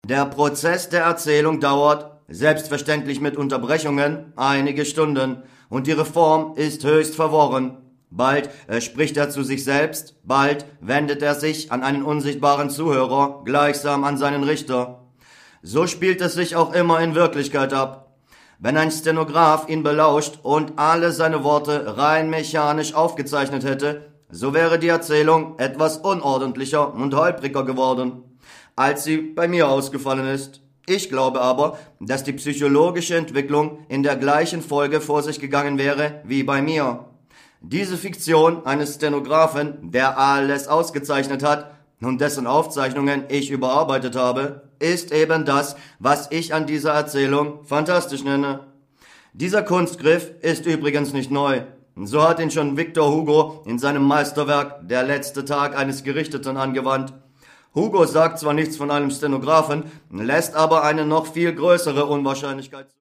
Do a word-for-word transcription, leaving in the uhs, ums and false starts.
Der Prozess der Erzählung dauert, selbstverständlich mit Unterbrechungen, einige Stunden, und die Reform ist höchst verworren. Bald äh, spricht er zu sich selbst, bald wendet er sich an einen unsichtbaren Zuhörer, gleichsam an seinen Richter. So spielt es sich auch immer in Wirklichkeit ab. Wenn ein Stenograf ihn belauscht und alle seine Worte rein mechanisch aufgezeichnet hätte, so wäre die Erzählung etwas unordentlicher und holpriger geworden, als sie bei mir ausgefallen ist. Ich glaube aber, dass die psychologische Entwicklung in der gleichen Folge vor sich gegangen wäre wie bei mir. Diese Fiktion eines Stenografen, der alles ausgezeichnet hat und dessen Aufzeichnungen ich überarbeitet habe, ist eben das, was ich an dieser Erzählung fantastisch nenne. Dieser Kunstgriff ist übrigens nicht neu. So hat ihn schon Victor Hugo in seinem Meisterwerk Der letzte Tag eines Gerichteten angewandt. Hugo sagt zwar nichts von einem Stenografen, lässt aber eine noch viel größere Unwahrscheinlichkeit